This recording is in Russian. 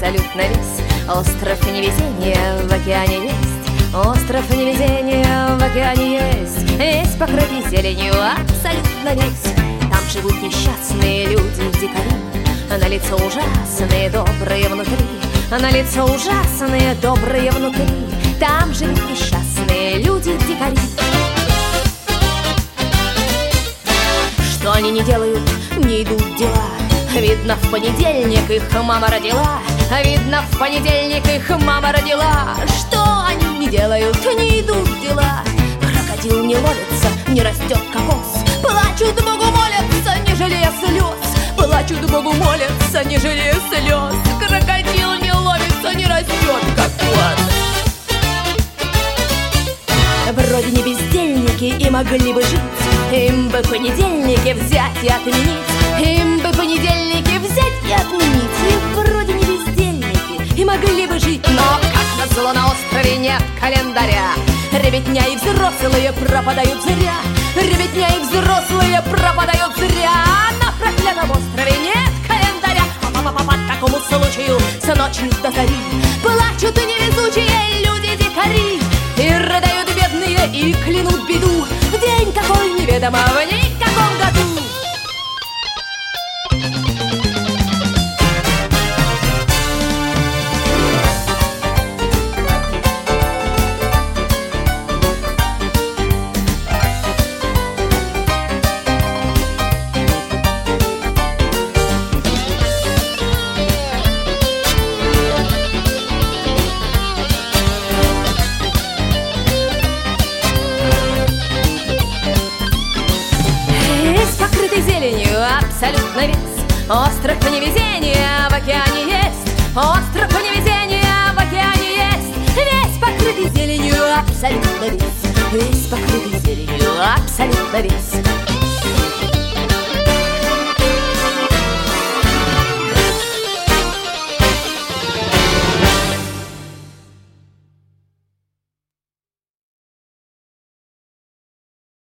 абсолютно весь. Остров невезения в океане есть, остров невезения в океане есть. Весь покрытый зеленью, абсолютно весь. Там живут несчастные люди, дикари, на лицо ужасные, добрые внутри, на лицо ужасные, добрые внутри. Там живут несчастные люди, дикари. Что они не делают, не идут дела. Видно, в понедельник их мама родила, видно, в понедельник их мама родила. Что они не делают, не идут дела. Крокодил не ловится, не растет кокос. Плачут Богу, молятся, не жалея слез. Плачут Богу, молятся, не жалея слез. Крокодил не ловится, не растет кокос. Вроде не бездельники и могли бы жить, им бы понедельники взять и отменить, им бы понедельники взять и отменить. И вроде не бездельники и могли бы жить, но, как назло, на острове нет календаря. Ребятня и взрослые пропадают зря, ребятня и взрослые пропадают зря. На проклятом острове нет календаря. По такому случаю с ночи до зари плачут невезучие люди-дикари и рыдают бедные, и клянут беду в день какой неведомо, в никаком году. Абсолютно весь. Остров невезения в океане есть, остров невезения в океане есть. Весь покрытый зеленью, абсолютно весь, весь покрытый зеленью, абсолютно весь.